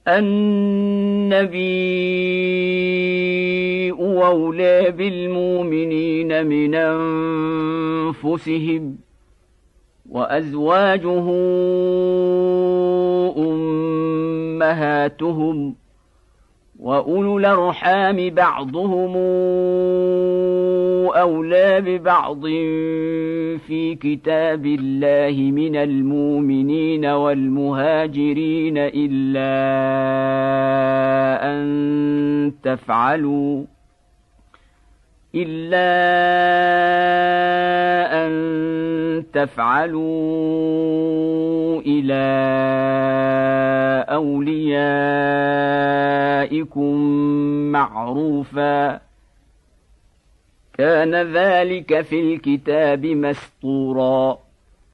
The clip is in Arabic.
النبي أولى بالمؤمنين من أنفسهم وأزواجه أمهاتهم وأولو الأرحام بعضهم أولى ببعض في كتاب الله من المؤمنين والمهاجرين إلا أن تفعلوا إلى أوليائكم معروفا كان ذلك في الكتاب مسطورا